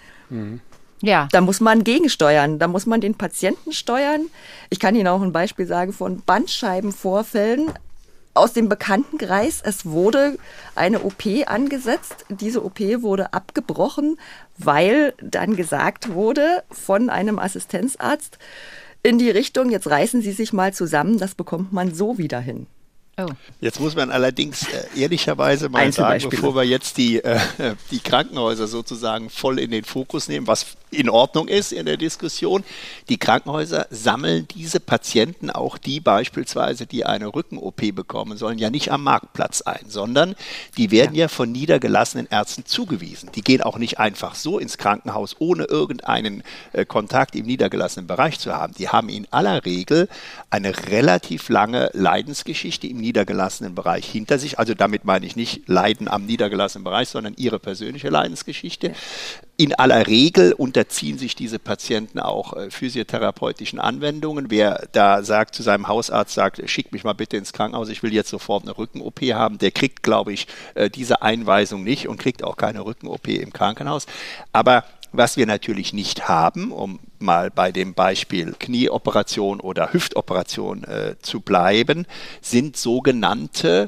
Ja. Da muss man gegensteuern, da muss man den Patienten steuern. Ich kann Ihnen auch ein Beispiel sagen von Bandscheibenvorfällen aus dem Bekanntenkreis. Es wurde eine OP angesetzt. Diese OP wurde abgebrochen, weil dann gesagt wurde von einem Assistenzarzt in die Richtung, jetzt reißen Sie sich mal zusammen, das bekommt man so wieder hin. Oh. Jetzt muss man allerdings ehrlicherweise mal sagen, bevor wir jetzt die Krankenhäuser sozusagen voll in den Fokus nehmen, was in Ordnung ist in der Diskussion, die Krankenhäuser sammeln diese Patienten, auch die beispielsweise, die eine Rücken-OP bekommen sollen, ja nicht am Marktplatz ein, sondern die werden ja von niedergelassenen Ärzten zugewiesen. Die gehen auch nicht einfach so ins Krankenhaus, ohne irgendeinen Kontakt im niedergelassenen Bereich zu haben. Die haben in aller Regel eine relativ lange Leidensgeschichte im niedergelassenen Bereich hinter sich. Also damit meine ich nicht Leiden am niedergelassenen Bereich, sondern ihre persönliche Leidensgeschichte. In aller Regel unterziehen sich diese Patienten auch physiotherapeutischen Anwendungen. Wer da sagt, zu seinem Hausarzt sagt, schick mich mal bitte ins Krankenhaus, ich will jetzt sofort eine Rücken-OP haben, der kriegt, glaube ich, diese Einweisung nicht und kriegt auch keine Rücken-OP im Krankenhaus. Aber was wir natürlich nicht haben, um mal bei dem Beispiel Knieoperation oder Hüftoperation zu bleiben, sind sogenannte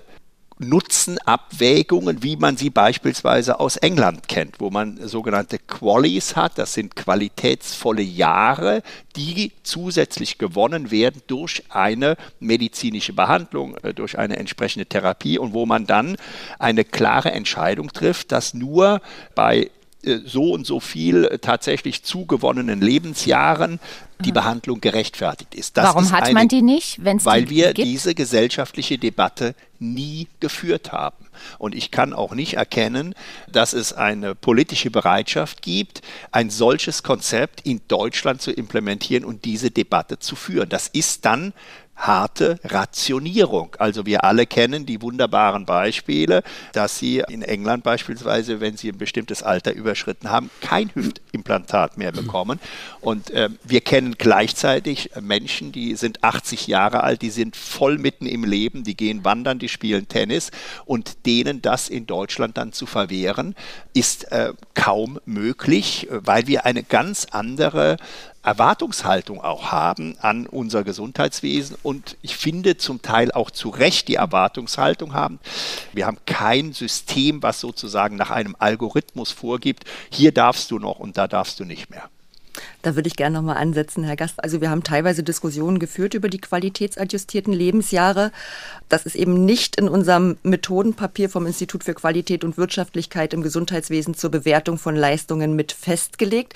Nutzenabwägungen, wie man sie beispielsweise aus England kennt, wo man sogenannte Qualies hat. Das sind qualitätsvolle Jahre, die zusätzlich gewonnen werden durch eine medizinische Behandlung, durch eine entsprechende Therapie und wo man dann eine klare Entscheidung trifft, dass nur bei so und so viel tatsächlich zugewonnenen Lebensjahren die Behandlung gerechtfertigt ist. Warum hat man die nicht, wenn es die Weil wir gibt? Diese gesellschaftliche Debatte nie geführt haben. Und ich kann auch nicht erkennen, dass es eine politische Bereitschaft gibt, ein solches Konzept in Deutschland zu implementieren und diese Debatte zu führen. Das ist dann harte Rationierung. Also wir alle kennen die wunderbaren Beispiele, dass Sie in England beispielsweise, wenn Sie ein bestimmtes Alter überschritten haben, kein Hüftimplantat mehr bekommen. Und wir kennen gleichzeitig Menschen, die sind 80 Jahre alt, die sind voll mitten im Leben, die gehen wandern, die spielen Tennis und denen das in Deutschland dann zu verwehren, ist kaum möglich, weil wir eine ganz andere Erwartungshaltung auch haben an unser Gesundheitswesen und ich finde zum Teil auch zu Recht die Erwartungshaltung haben. Wir haben kein System, was sozusagen nach einem Algorithmus vorgibt, hier darfst du noch und da darfst du nicht mehr. Da würde ich gerne nochmal ansetzen, Herr Gast. Also wir haben teilweise Diskussionen geführt über die qualitätsadjustierten Lebensjahre. Das ist eben nicht in unserem Methodenpapier vom Institut für Qualität und Wirtschaftlichkeit im Gesundheitswesen zur Bewertung von Leistungen mit festgelegt,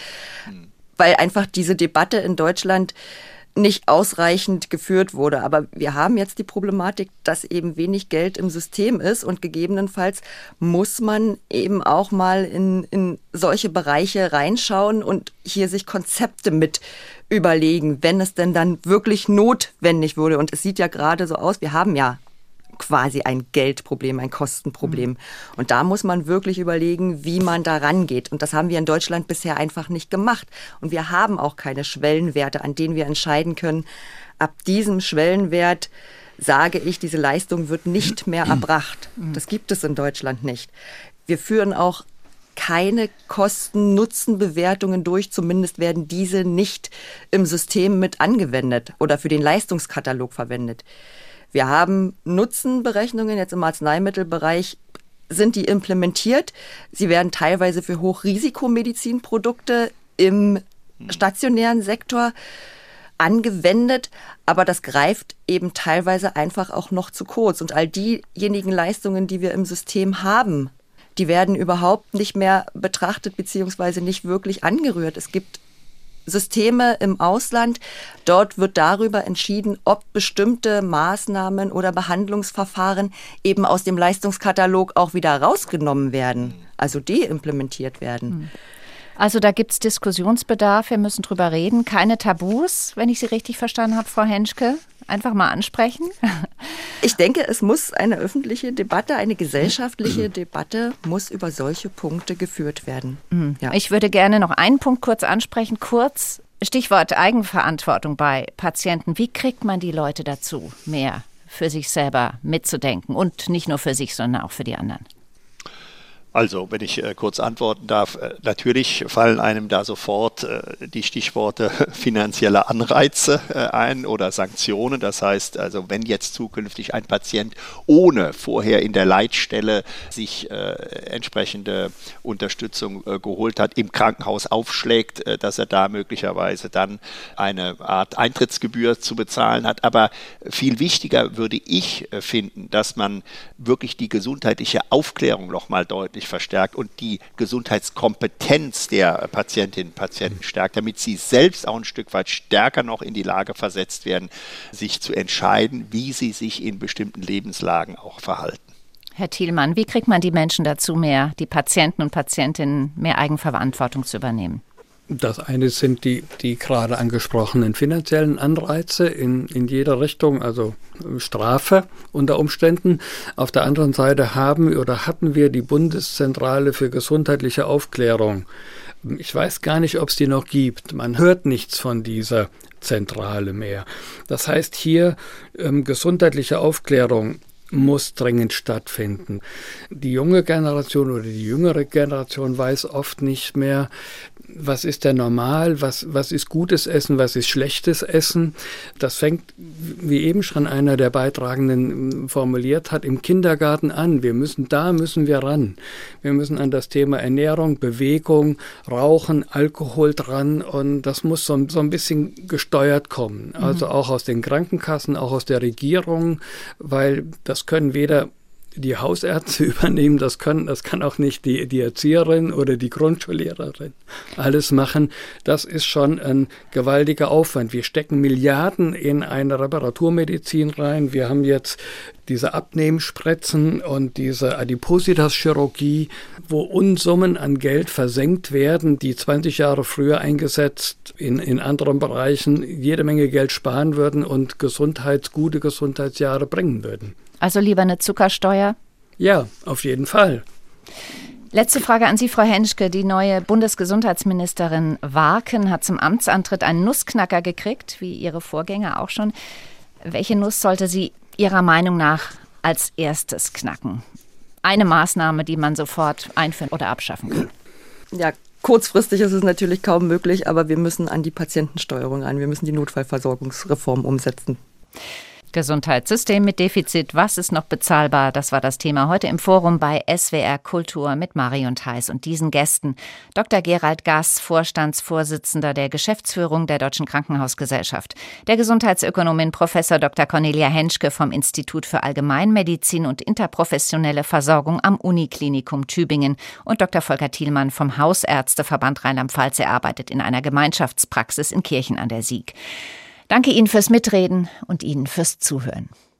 weil einfach diese Debatte in Deutschland nicht ausreichend geführt wurde. Aber wir haben jetzt die Problematik, dass eben wenig Geld im System ist und gegebenenfalls muss man eben auch mal in solche Bereiche reinschauen und hier sich Konzepte mit überlegen, wenn es denn dann wirklich notwendig wurde. Und es sieht ja gerade so aus, wir haben ja quasi ein Geldproblem, ein Kostenproblem. Und da muss man wirklich überlegen, wie man da rangeht. Und das haben wir in Deutschland bisher einfach nicht gemacht. Und wir haben auch keine Schwellenwerte, an denen wir entscheiden können, ab diesem Schwellenwert sage ich, diese Leistung wird nicht mehr erbracht. Das gibt es in Deutschland nicht. Wir führen auch keine Kosten-Nutzen-Bewertungen durch, zumindest werden diese nicht im System mit angewendet oder für den Leistungskatalog verwendet. Wir haben Nutzenberechnungen jetzt im Arzneimittelbereich, sind die implementiert. Sie werden teilweise für Hochrisikomedizinprodukte im stationären Sektor angewendet, aber das greift eben teilweise einfach auch noch zu kurz. Und all diejenigen Leistungen, die wir im System haben, die werden überhaupt nicht mehr betrachtet bzw. nicht wirklich angerührt. Es gibt Systeme im Ausland. Dort wird darüber entschieden, ob bestimmte Maßnahmen oder Behandlungsverfahren eben aus dem Leistungskatalog auch wieder rausgenommen werden, also deimplementiert werden. Also da gibt es Diskussionsbedarf, wir müssen drüber reden. Keine Tabus, wenn ich Sie richtig verstanden habe, Frau Henschke. Einfach mal ansprechen. Ich denke, es muss eine öffentliche Debatte, eine gesellschaftliche Debatte muss über solche Punkte geführt werden. Ja. Ich würde gerne noch einen Punkt kurz ansprechen. Kurz, Stichwort Eigenverantwortung bei Patienten. Wie kriegt man die Leute dazu, mehr für sich selber mitzudenken? Und nicht nur für sich, sondern auch für die anderen. Also, wenn ich kurz antworten darf, natürlich fallen einem da sofort die Stichworte finanzielle Anreize ein oder Sanktionen. Das heißt, also wenn jetzt zukünftig ein Patient ohne vorher in der Leitstelle sich entsprechende Unterstützung geholt hat, im Krankenhaus aufschlägt, dass er da möglicherweise dann eine Art Eintrittsgebühr zu bezahlen hat. Aber viel wichtiger würde ich finden, dass man wirklich die gesundheitliche Aufklärung nochmal deutlich verstärkt und die Gesundheitskompetenz der Patientinnen und Patienten stärkt, damit sie selbst auch ein Stück weit stärker noch in die Lage versetzt werden, sich zu entscheiden, wie sie sich in bestimmten Lebenslagen auch verhalten. Herr Thielmann, wie kriegt man die Menschen dazu, die Patienten und Patientinnen mehr Eigenverantwortung zu übernehmen? Das eine sind die gerade angesprochenen finanziellen Anreize in jeder Richtung, also Strafe unter Umständen. Auf der anderen Seite hatten wir die Bundeszentrale für gesundheitliche Aufklärung. Ich weiß gar nicht, ob es die noch gibt. Man hört nichts von dieser Zentrale mehr. Das heißt hier gesundheitliche Aufklärung muss dringend stattfinden. Die junge Generation oder die jüngere Generation weiß oft nicht mehr, was ist denn normal, was ist gutes Essen, was ist schlechtes Essen. Das fängt, wie eben schon einer der Beitragenden formuliert hat, im Kindergarten an. Da müssen wir ran. Wir müssen an das Thema Ernährung, Bewegung, Rauchen, Alkohol dran und das muss so ein bisschen gesteuert kommen. Also auch aus den Krankenkassen, auch aus der Regierung, weil das können weder die Hausärzte übernehmen, das kann auch nicht die Erzieherin oder die Grundschullehrerin alles machen. Das ist schon ein gewaltiger Aufwand. Wir stecken Milliarden in eine Reparaturmedizin rein. Wir haben jetzt diese Abnehmspritzen und diese Adipositas-Chirurgie, wo Unsummen an Geld versenkt werden, die 20 Jahre früher eingesetzt in anderen Bereichen jede Menge Geld sparen würden und gute Gesundheitsjahre bringen würden. Also lieber eine Zuckersteuer? Ja, auf jeden Fall. Letzte Frage an Sie, Frau Henschke. Die neue Bundesgesundheitsministerin Warken hat zum Amtsantritt einen Nussknacker gekriegt, wie ihre Vorgänger auch schon. Welche Nuss sollte sie Ihrer Meinung nach als erstes knacken? Eine Maßnahme, die man sofort einführen oder abschaffen kann. Ja, Kurzfristig ist es natürlich kaum möglich, aber wir müssen an die Patientensteuerung ran. Wir müssen die Notfallversorgungsreform umsetzen. Gesundheitssystem mit Defizit, was ist noch bezahlbar? Das war das Thema heute im Forum bei SWR Kultur mit Marion Theis und diesen Gästen. Dr. Gerald Gass, Vorstandsvorsitzender der Geschäftsführung der Deutschen Krankenhausgesellschaft. Der Gesundheitsökonomin Prof. Dr. Cornelia Henschke vom Institut für Allgemeinmedizin und interprofessionelle Versorgung am Uniklinikum Tübingen und Dr. Volker Thielmann vom Hausärzteverband Rheinland-Pfalz. Er arbeitet in einer Gemeinschaftspraxis in Kirchen an der Sieg. Danke Ihnen fürs Mitreden und Ihnen fürs Zuhören.